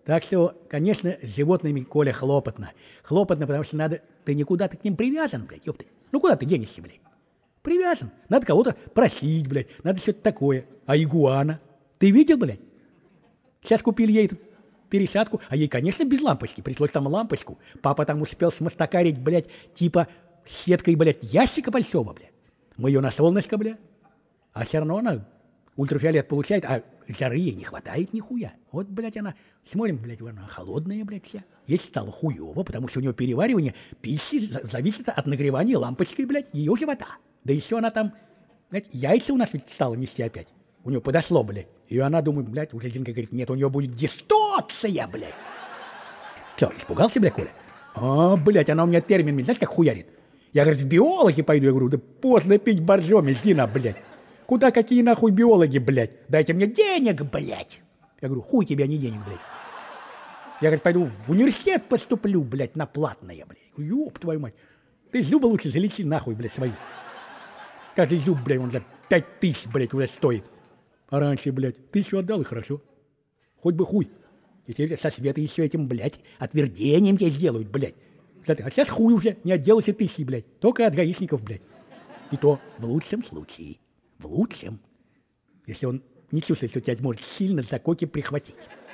Так что, конечно, с животными, Коля, хлопотно. Хлопотно, потому что надо... Ты никуда ты к ним привязан, блядь, ёпты. Ну куда ты денешься, блядь? Привязан. Надо кого-то просить, блядь. Надо что-то такое. А игуана? Ты видел, блядь? Сейчас купили ей эту пересадку, а ей, конечно, без лампочки. Пришлось там лампочку. Папа там успел смостакарить, блядь, типа сеткой, блядь, ящика большого, блядь. Мы ее на солнышко, блядь. А все равно она ультрафиолет получает, а жары ей не хватает нихуя. Вот, блядь, она... Смотрим, блядь, она холодная, блядь, вся. Ей стало хуево, потому что у нее переваривание пищи зависит от нагревания лампочкой, блядь, ее живота. Да еще она там, блядь, яйца у нас ведь стала нести опять. У нее подошло, блядь. И она думает, блядь, уже Зинка говорит, нет, у нее будет дистоция, блядь. Что, испугался, блядь, Коля? А, блядь, она у меня термин, знаешь, как хуярит? Я, говорит, в биологи пойду. Я говорю, да поздно пить боржоми, Зина, блядь. Куда какие нахуй биологи, блядь? Дайте мне денег, блядь. Я говорю, хуй тебе, а не денег, блядь. Я, говорит, пойду в университет поступлю, блядь, на платное, блядь. Ёб твою мать. Ты зубы лучше залечи нахуй, блядь, свои. Каждый зуб, блядь, он за 5000, блядь, уже стоит. А раньше, блядь, 1000 отдал, и хорошо. Хоть бы хуй. И теперь со света еще этим, блядь, отвердением тебе сделают, блядь. А сейчас хуй уже, не отделался 1000, блядь. Только от гаишников, блядь. И то в лучшем случае. В лучшем. Если он не чувствует, что тебя может сильно за коки прихватить.